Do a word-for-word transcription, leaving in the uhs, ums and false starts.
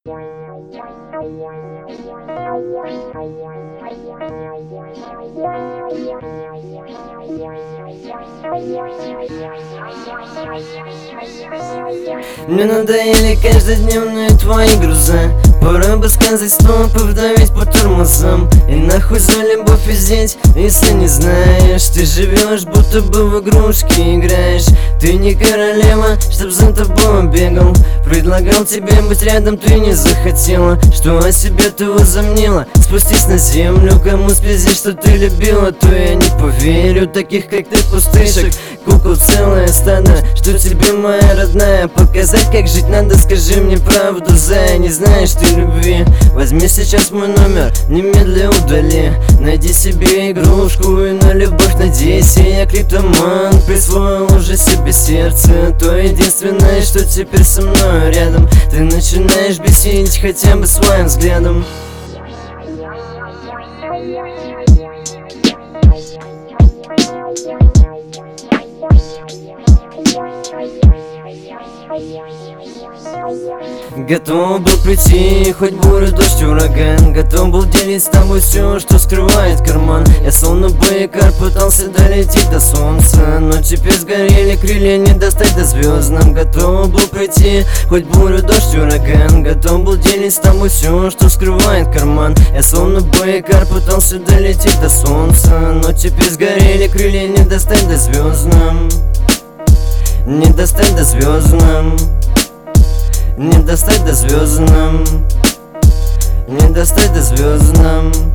Мне надоели каждодневные твои грузы. Пора бы сказать стоп и вдавить по тормозам. И нахуй за любовь пиздеть, если не знаешь. Ты живешь, будто бы в игрушки играешь. Ты не королева, чтоб за тобой бегал. Предлагал тебе быть рядом, ты не захотела. Что о себе ты возомнила? Спустись на землю, кому спиздишь, что ты любила, то я не поверю. Таких как ты пустышек, кукол целое стадо. Что тебе, моя родная, показать, как жить надо? Скажи мне правду, зая, не знаешь ты любви. Возьми сейчас мой номер, немедля удали. Найди себе игрушку и на любовь надейся. Я клиптоман, присвоил уже себе сердце. То единственное, что теперь со мной рядом. Ты начинаешь бесить хотя бы своим взглядом. Готов был прийти, хоть буря, дождь, ураган. Готов был делить с тобой все, что скрывает карман. Я словно байкар пытался долететь до солнца, но теперь сгорели крылья, не достать до звезд нам. Готов был прийти, хоть буря, дождь, ураган. Готов был делить с тобой все, что скрывает карман. Я словно байкар пытался долететь до солнца, но теперь сгорели крылья, не достать до звезд нам. Не достать до звезд нам. Не достать до звезд нам. Не достать до звезд нам.